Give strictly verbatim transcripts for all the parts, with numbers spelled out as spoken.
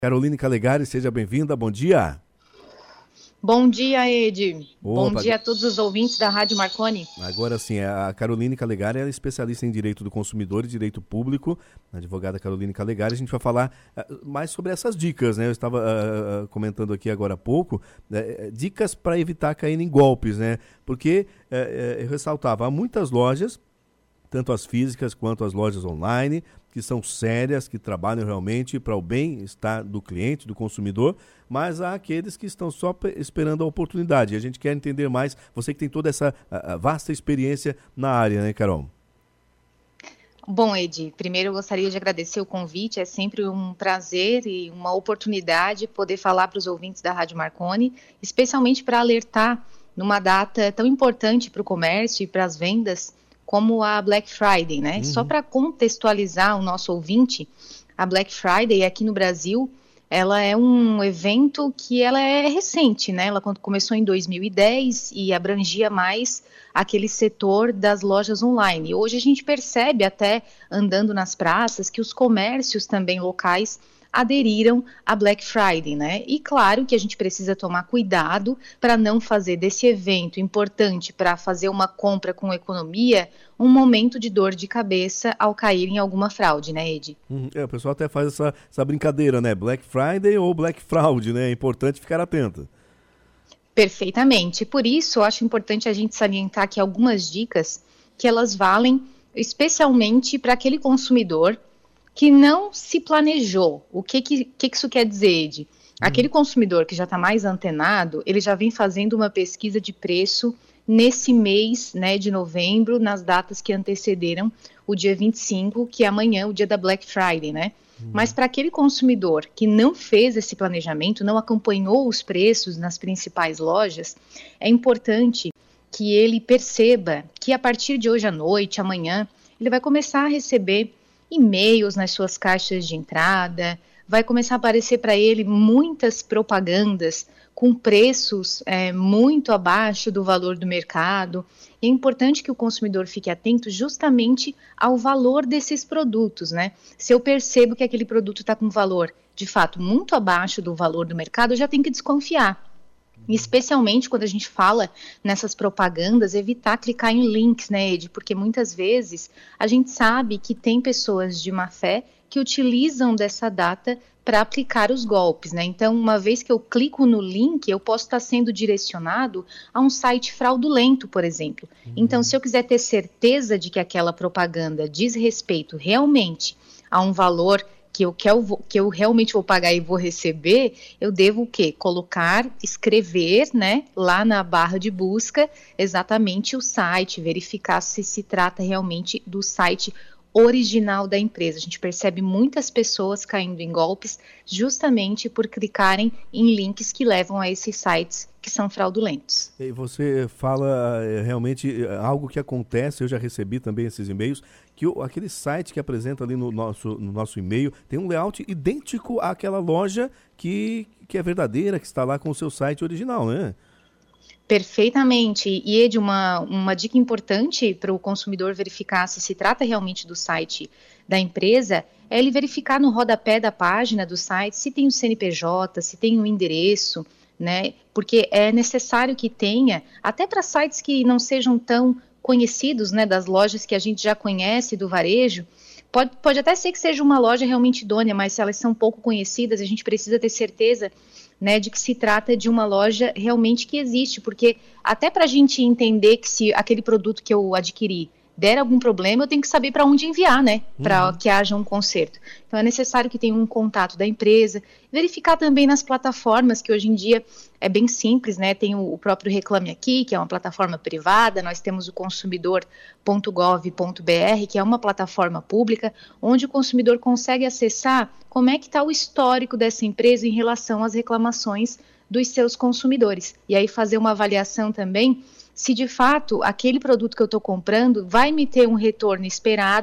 Caroline Calegari, seja bem-vinda, bom dia. Bom dia, Ed. Opa. Bom dia a todos os ouvintes da Rádio Marconi. Agora sim, a Caroline Calegari é especialista em direito do consumidor e direito público, a advogada Caroline Calegari. A gente vai falar uh, mais sobre essas dicas, né? Eu estava uh, uh, comentando aqui agora há pouco, uh, dicas para evitar cair em golpes, né? Porque, uh, uh, eu ressaltava, há muitas lojas, tanto as físicas quanto as lojas online, que são sérias, que trabalham realmente para o bem-estar do cliente, do consumidor, mas há aqueles que estão só esperando a oportunidade. E a gente quer entender mais, você que tem toda essa a, a vasta experiência na área, né, Carol? Bom, Ed, primeiro eu gostaria de agradecer o convite, é sempre um prazer e uma oportunidade poder falar para os ouvintes da Rádio Marconi, especialmente para alertar numa data tão importante para o comércio e para as vendas, como a Black Friday, né? Uhum. Só para contextualizar o nosso ouvinte, a Black Friday aqui no Brasil, ela é um evento que ela é recente, né? Ela começou em dois mil e dez e abrangia mais aquele setor das lojas online. Hoje a gente percebe até andando nas praças que os comércios também locais aderiram à Black Friday, né? E claro que a gente precisa tomar cuidado para não fazer desse evento importante para fazer uma compra com economia um momento de dor de cabeça ao cair em alguma fraude, né, Ed? Uhum. É, o pessoal até faz essa, essa brincadeira, né? Black Friday ou Black Fraud, né? É importante ficar atento. Perfeitamente. Por isso, eu acho importante a gente salientar aqui algumas dicas que elas valem especialmente para aquele consumidor que não se planejou. O que, que, que isso quer dizer, Ed? Aquele hum. consumidor que já está mais antenado, ele já vem fazendo uma pesquisa de preço nesse mês, né, de novembro, nas datas que antecederam o dia vinte e cinco, que é amanhã, o dia da Black Friday, né? Hum. Mas para aquele consumidor que não fez esse planejamento, não acompanhou os preços nas principais lojas, é importante que ele perceba que a partir de hoje à noite, amanhã, ele vai começar a receber e-mails nas suas caixas de entrada, vai começar a aparecer para ele muitas propagandas com preços é, muito abaixo do valor do mercado. E é importante que o consumidor fique atento justamente ao valor desses produtos, né? Se eu percebo que aquele produto está com valor, de fato, muito abaixo do valor do mercado, eu já tenho que desconfiar. Especialmente quando a gente fala nessas propagandas, evitar clicar em links, né, Ed? Porque muitas vezes a gente sabe que tem pessoas de má fé que utilizam dessa data para aplicar os golpes, né? Então, uma vez que eu clico no link, eu posso estar sendo direcionado a um site fraudulento, por exemplo. Uhum. Então, se eu quiser ter certeza de que aquela propaganda diz respeito realmente a um valor que eu, que, eu, que eu realmente vou pagar e vou receber, eu devo o quê? Colocar, escrever, né, lá na barra de busca, exatamente o site, verificar se se trata realmente do site original da empresa. A gente percebe muitas pessoas caindo em golpes justamente por clicarem em links que levam a esses sites que são fraudulentos. E você fala é, realmente é, algo que acontece, eu já recebi também esses e-mails, que o, aquele site que apresenta ali no nosso, no nosso e-mail tem um layout idêntico àquela loja que, que é verdadeira, que está lá com o seu site original, né? Perfeitamente. E, Ed, uma, uma dica importante para o consumidor verificar se se trata realmente do site da empresa é ele verificar no rodapé da página do site se tem o C N P J, se tem o endereço, né? Porque é necessário que tenha, até para sites que não sejam tão conhecidos, né, das lojas que a gente já conhece do varejo, pode, pode até ser que seja uma loja realmente idônea, mas se elas são pouco conhecidas, a gente precisa ter certeza, né, de que se trata de uma loja realmente que existe, porque até para a gente entender que se aquele produto que eu adquiri der algum problema, eu tenho que saber para onde enviar, né, para uhum. que haja um conserto. Então é necessário que tenha um contato da empresa, verificar também nas plataformas, que hoje em dia é bem simples, né, tem o, o próprio Reclame Aqui, que é uma plataforma privada, nós temos o consumidor ponto gov ponto br, que é uma plataforma pública, onde o consumidor consegue acessar como é que está o histórico dessa empresa em relação às reclamações dos seus consumidores. E aí fazer uma avaliação também se de fato aquele produto que eu estou comprando vai me ter um retorno esperado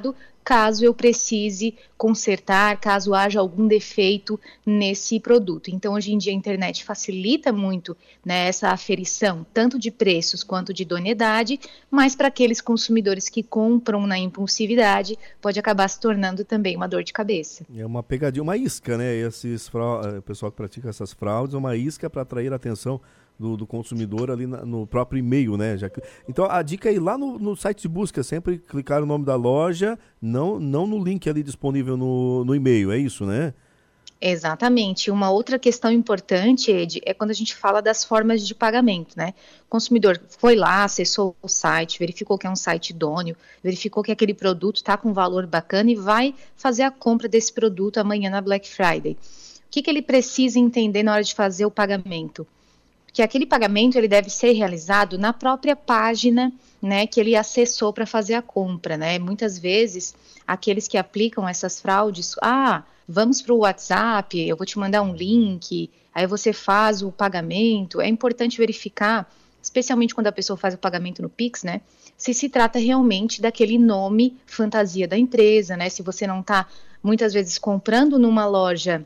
caso eu precise consertar, caso haja algum defeito nesse produto. Então, hoje em dia, a internet facilita muito, né, essa aferição, tanto de preços quanto de idoneidade, mas para aqueles consumidores que compram na impulsividade, pode acabar se tornando também uma dor de cabeça. É uma pegadinha, uma isca, né? Esses frau... O pessoal que pratica essas fraudes, é uma isca para atrair a atenção Do, do consumidor ali na, no próprio e-mail, né? Já que, então a dica é ir lá no, no site de busca, sempre clicar no nome da loja, não, não no link ali disponível no, no e-mail, é isso, né? Exatamente. Uma outra questão importante, Ed, é quando a gente fala das formas de pagamento, né? O consumidor foi lá, acessou o site, verificou que é um site idôneo, verificou que aquele produto está com um valor bacana e vai fazer a compra desse produto amanhã na Black Friday. O que, que ele precisa entender na hora de fazer o pagamento? Que aquele pagamento ele deve ser realizado na própria página, né, que ele acessou para fazer a compra, né? Muitas vezes, aqueles que aplicam essas fraudes, ah, vamos para o WhatsApp, eu vou te mandar um link, aí você faz o pagamento. É importante verificar, especialmente quando a pessoa faz o pagamento no Pix, né, se se trata realmente daquele nome fantasia da empresa, né? Se você não está, muitas vezes, comprando numa loja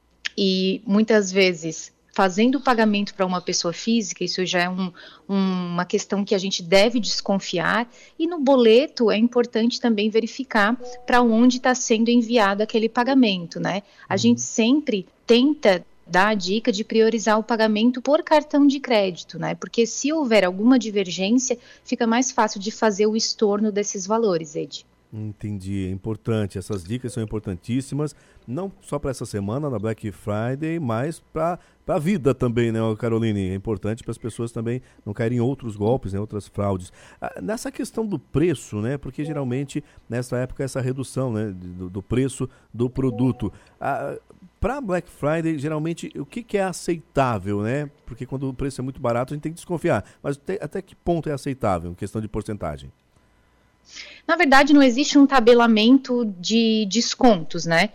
e muitas vezes fazendo o pagamento para uma pessoa física, isso já é um, um, uma questão que a gente deve desconfiar. E no boleto é importante também verificar para onde está sendo enviado aquele pagamento, né? A gente sempre tenta dar a dica de priorizar o pagamento por cartão de crédito, né? Porque se houver alguma divergência, fica mais fácil de fazer o estorno desses valores, Ed. Entendi, é importante, essas dicas são importantíssimas, não só para essa semana, na Black Friday, mas para a vida também, né, Caroline? É importante para as pessoas também não caírem em outros golpes, em né, outras fraudes. Ah, nessa questão do preço, né, porque geralmente nessa época essa redução, né, do, do preço do produto. Ah, para Black Friday, geralmente, o que, que é aceitável, né? Porque quando o preço é muito barato, a gente tem que desconfiar. Mas te, até que ponto é aceitável, em questão de porcentagem? Na verdade, não existe um tabelamento de descontos, né?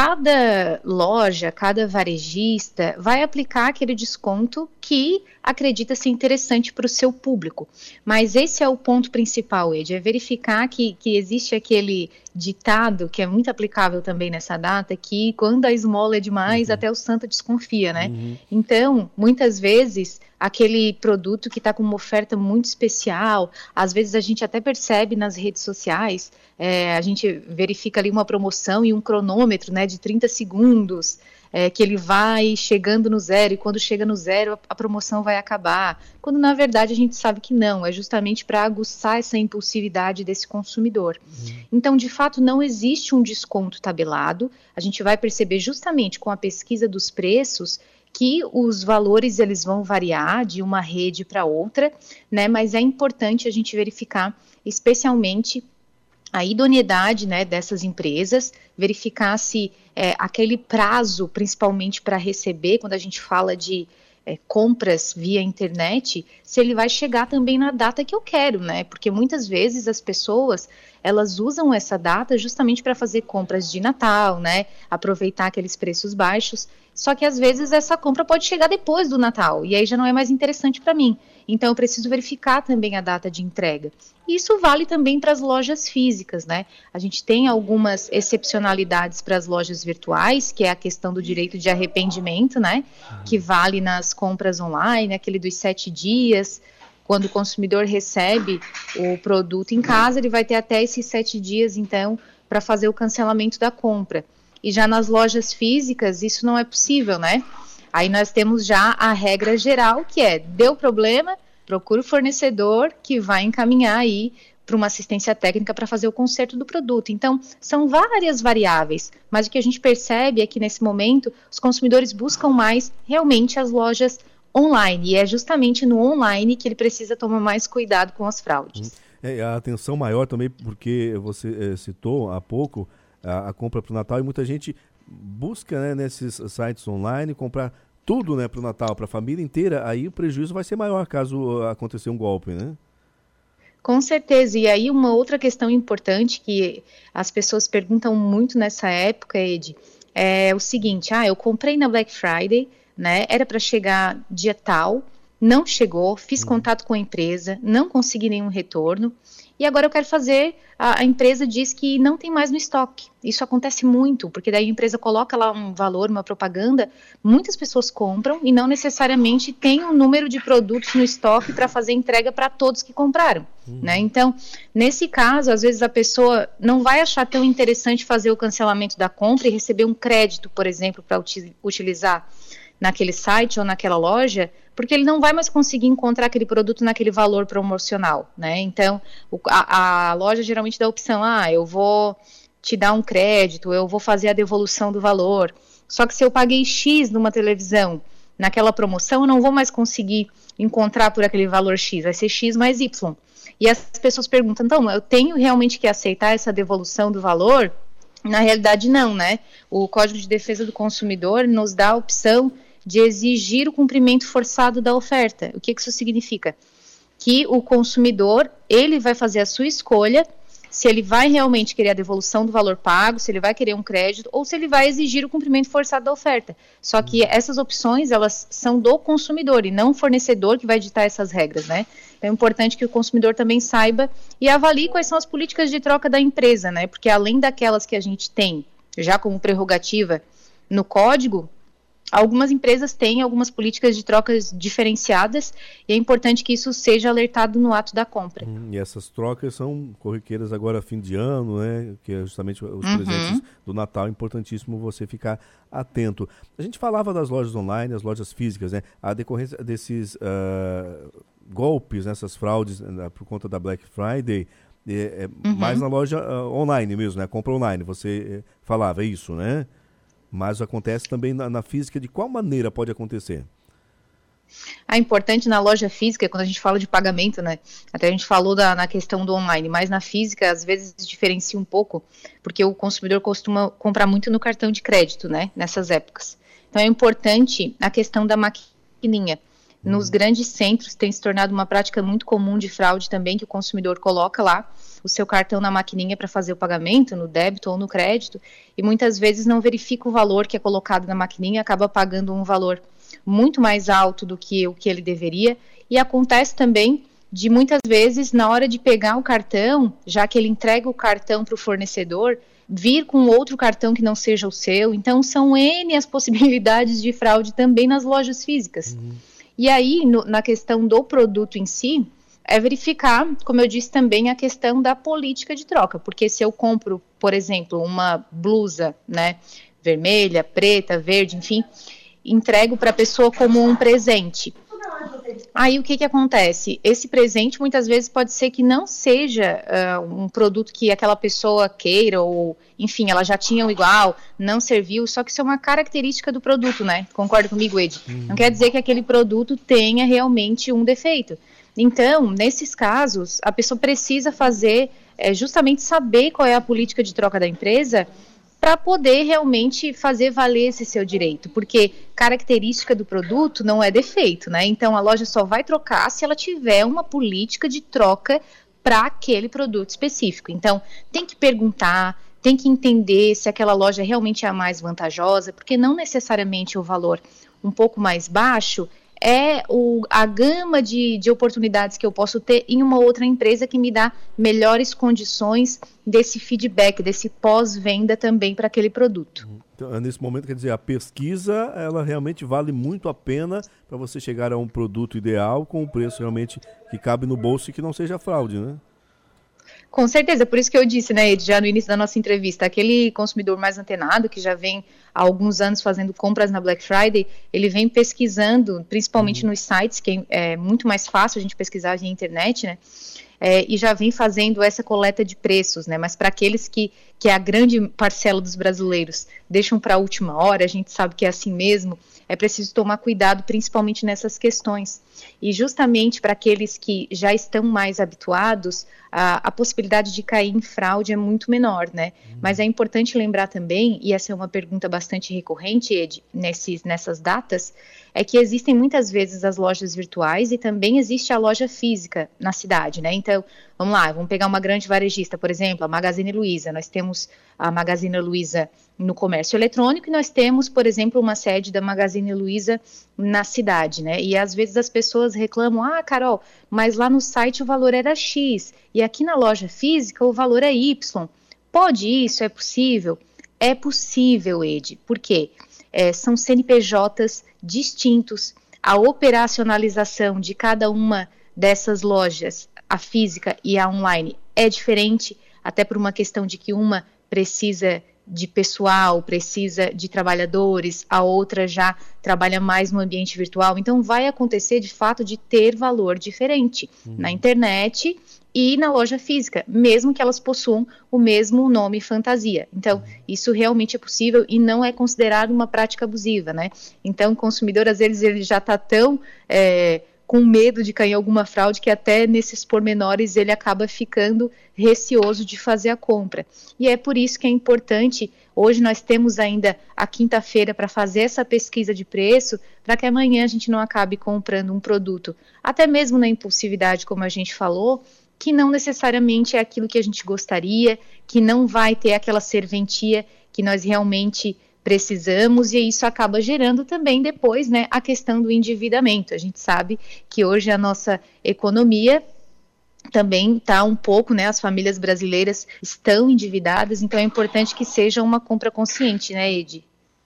Cada loja, cada varejista vai aplicar aquele desconto que acredita ser interessante para o seu público. Mas esse é o ponto principal, Ed, é verificar que, que existe aquele ditado, que é muito aplicável também nessa data, que quando a esmola é demais, uhum. até o santo desconfia, né? Uhum. Então, muitas vezes, aquele produto que está com uma oferta muito especial, às vezes a gente até percebe nas redes sociais, é, a gente verifica ali uma promoção e um cronômetro, né, de trinta segundos, é, que ele vai chegando no zero, e quando chega no zero, a, a promoção vai acabar, quando na verdade a gente sabe que não, é justamente para aguçar essa impulsividade desse consumidor. Uhum. Então, de fato, não existe um desconto tabelado, a gente vai perceber justamente com a pesquisa dos preços, que os valores eles vão variar de uma rede para outra, né, mas é importante a gente verificar, especialmente, a idoneidade, né, dessas empresas, verificar se é, aquele prazo, principalmente para receber, quando a gente fala de é, compras via internet, se ele vai chegar também na data que eu quero, né, porque muitas vezes as pessoas, elas usam essa data justamente para fazer compras de Natal, né, aproveitar aqueles preços baixos, só que às vezes essa compra pode chegar depois do Natal, e aí já não é mais interessante para mim. Então eu preciso verificar também a data de entrega. Isso vale também para as lojas físicas, né? A gente tem algumas excepcionalidades para as lojas virtuais, que é a questão do direito de arrependimento, né? Que vale nas compras online, aquele dos sete dias. Quando o consumidor recebe o produto em casa, ele vai ter até esses sete dias, então, para fazer o cancelamento da compra. E já nas lojas físicas, isso não é possível, né? Aí nós temos já a regra geral, que é, deu problema, procura o fornecedor que vai encaminhar aí para uma assistência técnica para fazer o conserto do produto. Então, são várias variáveis, mas o que a gente percebe é que nesse momento os consumidores buscam mais realmente as lojas online, e é justamente no online que ele precisa tomar mais cuidado com as fraudes. É, a atenção maior também, porque você é, citou há pouco a, a compra para o Natal, e muita gente busca, né, nesses sites online comprar tudo, né, para o Natal, para a família inteira, aí o prejuízo vai ser maior caso acontecer um golpe, né? Com certeza, e aí uma outra questão importante que as pessoas perguntam muito nessa época, Ed, é o seguinte, ah, eu comprei na Black Friday, né, era para chegar dia tal, não chegou, fiz contato com a empresa, não consegui nenhum retorno, e agora eu quero fazer, a, a empresa diz que não tem mais no estoque. Isso acontece muito, porque daí a empresa coloca lá um valor, uma propaganda, muitas pessoas compram e não necessariamente tem um número de produtos no estoque para fazer entrega para todos que compraram, uhum. né? Então, nesse caso, às vezes a pessoa não vai achar tão interessante fazer o cancelamento da compra e receber um crédito, por exemplo, para uti- utilizar naquele site ou naquela loja, porque ele não vai mais conseguir encontrar aquele produto naquele valor promocional, né? Então, o, a, a loja geralmente dá a opção, ah, eu vou te dar um crédito, eu vou fazer a devolução do valor, só que se eu paguei X numa televisão, naquela promoção, eu não vou mais conseguir encontrar por aquele valor X, vai ser X mais Y. E as pessoas perguntam, então, eu tenho realmente que aceitar essa devolução do valor? Na realidade, não, né? O Código de Defesa do Consumidor nos dá a opção de exigir o cumprimento forçado da oferta. O que isso significa? Que o consumidor, ele vai fazer a sua escolha se ele vai realmente querer a devolução do valor pago, se ele vai querer um crédito, ou se ele vai exigir o cumprimento forçado da oferta. Só que essas opções, elas são do consumidor e não o fornecedor que vai ditar essas regras, né? É importante que o consumidor também saiba e avalie quais são as políticas de troca da empresa, né? Porque além daquelas que a gente tem já como prerrogativa no código, algumas empresas têm algumas políticas de trocas diferenciadas e é importante que isso seja alertado no ato da compra. Hum, e essas trocas são corriqueiras agora fim de ano, né? Que é justamente os uhum. presentes do Natal, é importantíssimo você ficar atento. A gente falava das lojas online, as lojas físicas, né? A decorrência desses uh, golpes, né? Essas fraudes uh, por conta da Black Friday, é, é uhum. mais na loja uh, online mesmo, né? Compra online, você uh, falava isso, né? Mas acontece também na, na física. De qual maneira pode acontecer? É importante na loja física, quando a gente fala de pagamento, né? Até a gente falou da, na questão do online, mas na física às vezes diferencia um pouco, porque o consumidor costuma comprar muito no cartão de crédito, né? Nessas épocas. Então é importante a questão da maquininha. Nos hum. grandes centros tem se tornado uma prática muito comum de fraude também, que o consumidor coloca lá o seu cartão na maquininha para fazer o pagamento, no débito ou no crédito, e muitas vezes não verifica o valor que é colocado na maquininha, acaba pagando um valor muito mais alto do que o que ele deveria, e acontece também de muitas vezes, na hora de pegar o cartão, já que ele entrega o cartão para o fornecedor, vir com outro cartão que não seja o seu. Então são N as possibilidades de fraude também nas lojas físicas. Uhum. E aí, no, na questão do produto em si, é verificar, como eu disse também, a questão da política de troca, porque se eu compro, por exemplo, uma blusa, né, vermelha, preta, verde, enfim, entrego para a pessoa como um presente. Aí o que que acontece? Esse presente muitas vezes pode ser que não seja uh, um produto que aquela pessoa queira, ou enfim, ela já tinha o igual, não serviu, só que isso é uma característica do produto, né? Concorda comigo, Ed? Hum. Não quer dizer que aquele produto tenha realmente um defeito. Então, nesses casos, a pessoa precisa fazer, é, justamente saber qual é a política de troca da empresa para poder realmente fazer valer esse seu direito, porque característica do produto não é defeito, né? Então, a loja só vai trocar se ela tiver uma política de troca para aquele produto específico. Então, tem que perguntar, tem que entender se aquela loja realmente é a mais vantajosa, porque não necessariamente o valor um pouco mais baixo é o, a gama de, de oportunidades que eu posso ter em uma outra empresa que me dá melhores condições desse feedback, desse pós-venda também para aquele produto. Então, nesse momento, quer dizer, a pesquisa, ela realmente vale muito a pena para você chegar a um produto ideal com um preço realmente que cabe no bolso e que não seja fraude, né? Com certeza, por isso que eu disse, né, Ed, já no início da nossa entrevista, aquele consumidor mais antenado, que já vem há alguns anos fazendo compras na Black Friday, ele vem pesquisando, principalmente uhum. nos sites, que é muito mais fácil a gente pesquisar via internet, né, é, e já vem fazendo essa coleta de preços, né, mas para aqueles que, que é a grande parcela dos brasileiros deixam para a última hora, a gente sabe que é assim mesmo, é preciso tomar cuidado, principalmente nessas questões. E justamente para aqueles que já estão mais habituados, a, a possibilidade de cair em fraude é muito menor, né? Uhum. Mas é importante lembrar também, e essa é uma pergunta bastante bastante recorrente, Ed, nesses, nessas datas, é que existem muitas vezes as lojas virtuais e também existe a loja física na cidade, né? Então, vamos lá, vamos pegar uma grande varejista, por exemplo, a Magazine Luiza. Nós temos a Magazine Luiza no comércio eletrônico e nós temos, por exemplo, uma sede da Magazine Luiza na cidade, né? E às vezes as pessoas reclamam, ah, Carol, mas lá no site o valor era X e aqui na loja física o valor é Y. Pode isso? É possível? É possível, Ed. Por quê? É, são C N P Js distintos, a operacionalização de cada uma dessas lojas, a física e a online, é diferente, até por uma questão de que uma precisa de pessoal, precisa de trabalhadores, a outra já trabalha mais no ambiente virtual, então vai acontecer de fato de ter valor diferente uhum. na internet e na loja física, mesmo que elas possuam o mesmo nome fantasia. Então, uhum. isso realmente é possível e não é considerado uma prática abusiva, né? Então, o consumidor, às vezes, ele já está tão é, com medo de cair em alguma fraude que até nesses pormenores ele acaba ficando receoso de fazer a compra. E é por isso que é importante, hoje nós temos ainda a quinta-feira para fazer essa pesquisa de preço, para que amanhã a gente não acabe comprando um produto, até mesmo na impulsividade, como a gente falou, que não necessariamente é aquilo que a gente gostaria, que não vai ter aquela serventia que nós realmente precisamos, e isso acaba gerando também depois, né, a questão do endividamento. A gente sabe que hoje a nossa economia também está um pouco, né, as famílias brasileiras estão endividadas, então é importante que seja uma compra consciente, né, Ed?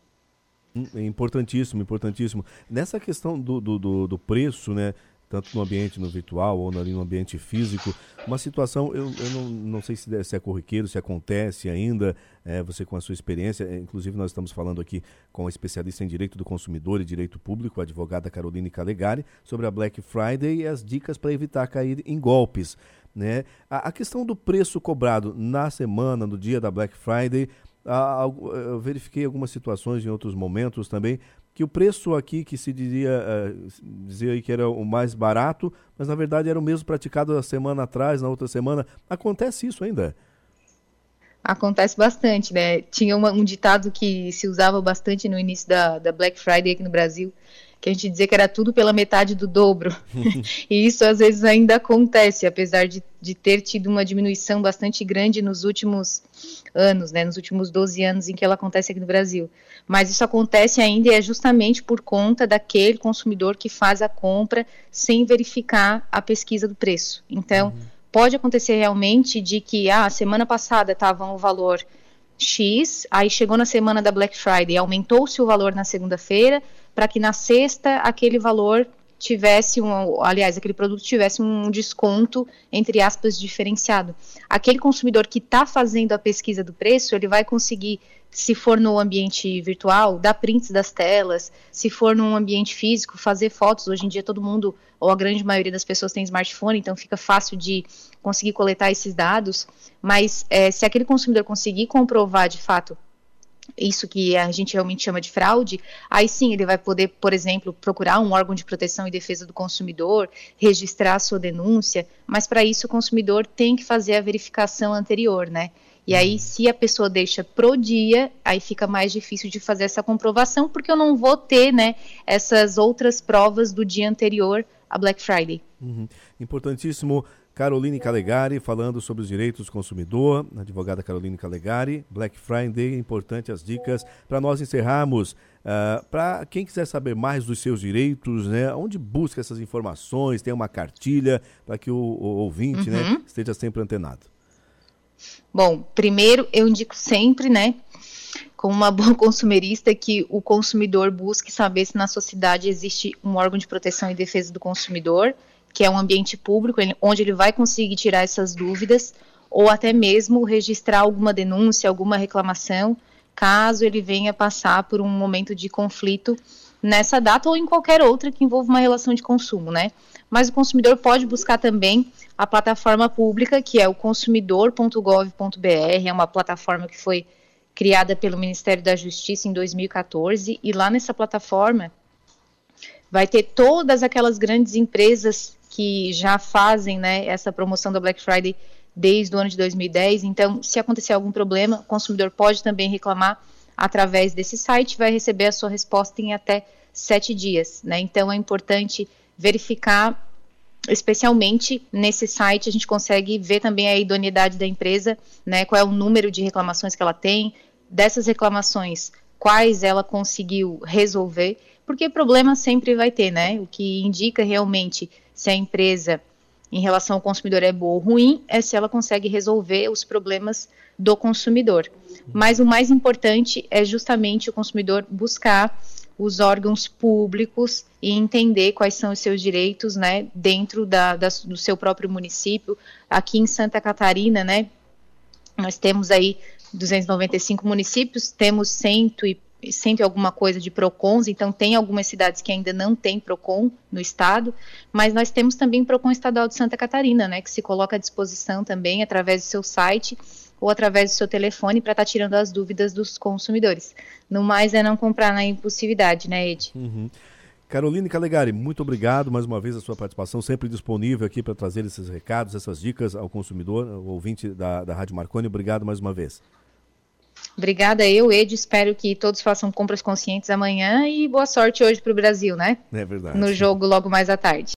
Importantíssimo, importantíssimo. Nessa questão do, do, do, do preço, né, tanto no ambiente no virtual ou no ambiente físico, uma situação, eu, eu não, não sei se, se é corriqueiro, se acontece ainda, é, você com a sua experiência, é, inclusive nós estamos falando aqui com a especialista em Direito do Consumidor e Direito Público, a advogada Caroline Calegari, sobre a Black Friday e as dicas para evitar cair em golpes, né? A, a questão do preço cobrado na semana, no dia da Black Friday, a, a, eu verifiquei algumas situações em outros momentos também, que o preço aqui que se diria, uh, dizia aí que era o mais barato, mas na verdade era o mesmo praticado a semana atrás, na outra semana. Acontece isso ainda? Acontece bastante, né? Tinha uma, um ditado que se usava bastante no início da, da Black Friday aqui no Brasil, que a gente dizia que era tudo pela metade do dobro. E isso às vezes ainda acontece, apesar de, de ter tido uma diminuição bastante grande nos últimos anos, né, nos últimos doze anos em que ela acontece aqui no Brasil. Mas isso acontece ainda e é justamente por conta daquele consumidor que faz a compra sem verificar a pesquisa do preço. Então, uhum. pode acontecer realmente de que, ah, semana passada estava um valor X, aí chegou na semana da Black Friday, aumentou-se o valor na segunda-feira, para que na sexta aquele valor tivesse, um, aliás, aquele produto tivesse um desconto, entre aspas, diferenciado. Aquele consumidor que está fazendo a pesquisa do preço, ele vai conseguir, se for no ambiente virtual, dar prints das telas, se for num ambiente físico, fazer fotos. Hoje em dia todo mundo, ou a grande maioria das pessoas tem smartphone, então fica fácil de conseguir coletar esses dados, mas é, se aquele consumidor conseguir comprovar de fato isso que a gente realmente chama de fraude, aí sim ele vai poder, por exemplo, procurar um órgão de proteção e defesa do consumidor, registrar a sua denúncia, mas para isso o consumidor tem que fazer a verificação anterior, né? E aí, se a pessoa deixa pro dia, aí fica mais difícil de fazer essa comprovação, porque eu não vou ter, né, essas outras provas do dia anterior à Black Friday. Uhum. Importantíssimo. Caroline Calegari, falando sobre os direitos do consumidor, advogada Caroline Calegari, Black Friday, importante as dicas. Para nós encerrarmos, uh, para quem quiser saber mais dos seus direitos, né, onde busca essas informações, tem uma cartilha para que o, o ouvinte, uhum. né, esteja sempre antenado. Bom, primeiro eu indico sempre, né, como uma boa consumerista, que o consumidor busque saber se na sua cidade existe um órgão de proteção e defesa do consumidor, que é um ambiente público, onde ele vai conseguir tirar essas dúvidas, ou até mesmo registrar alguma denúncia, alguma reclamação, caso ele venha passar por um momento de conflito nessa data ou em qualquer outra que envolva uma relação de consumo, né? Mas o consumidor pode buscar também a plataforma pública, que é o consumidor ponto gov ponto br, é uma plataforma que foi criada pelo Ministério da Justiça em dois mil e quatorze, e lá nessa plataforma vai ter todas aquelas grandes empresas que já fazem, né, essa promoção da Black Friday desde o ano de dois mil e dez, então se acontecer algum problema, o consumidor pode também reclamar através desse site, vai receber a sua resposta em até sete dias, né? Então é importante verificar, especialmente nesse site a gente consegue ver também a idoneidade da empresa, né? Qual é o número de reclamações que ela tem, dessas reclamações, quais ela conseguiu resolver, porque problema sempre vai ter, né? O que indica realmente se a empresa em relação ao consumidor é boa ou ruim, é se ela consegue resolver os problemas do consumidor. Mas o mais importante é justamente o consumidor buscar os órgãos públicos e entender quais são os seus direitos, né, dentro da, da, do seu próprio município. Aqui em Santa Catarina, né, nós temos aí duzentos e noventa e cinco municípios, temos cento e, cento e alguma coisa de PROCONs, então tem algumas cidades que ainda não tem PROCON no estado, mas nós temos também PROCON estadual de Santa Catarina, né, que se coloca à disposição também através do seu site ou através do seu telefone para estar tá tirando as dúvidas dos consumidores. No mais é não comprar na impulsividade, né, Ed? Uhum. Caroline Calegari, muito obrigado mais uma vez a sua participação, sempre disponível aqui para trazer esses recados, essas dicas ao consumidor, ao ouvinte da, da Rádio Marconi. Obrigado mais uma vez. Obrigada eu, Ed, espero que todos façam compras conscientes amanhã e boa sorte hoje para o Brasil, né? É verdade. No jogo logo mais à tarde.